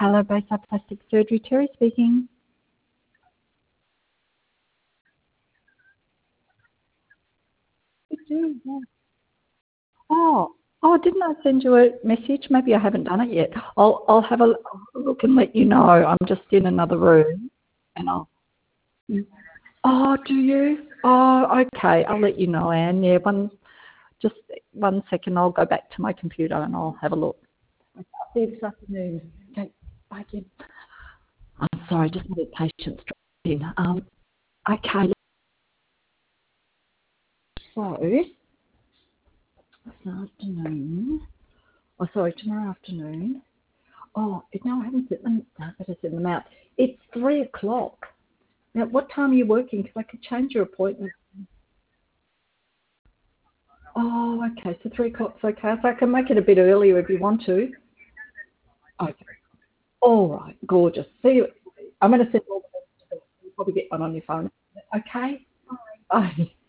Hello, Bayside Plastic Surgery. Terry speaking. You do, yeah. Oh, didn't I send you a message? Maybe I haven't done it yet. I'll have a look and let you know. I'm just in another room, and I'll. Oh, do you? Oh, okay. I'll let you know, Anne. Yeah, just 1 second. I'll go back to my computer and I'll have a look. I'll see you this afternoon. Okay, bye again. I'm sorry, just need patience in. Okay, so this afternoon. Oh, sorry, tomorrow afternoon. Oh, no, I haven't sent them. I better send them out. It's 3 o'clock. Now, what time are you working? Because I could change your appointment. Oh, okay. So 3 o'clock's okay. So I can make it a bit earlier if you want to. Okay. All right. Gorgeous. See you. I'm going to send all the messages. You'll probably get one on your phone. Okay. Bye. Bye.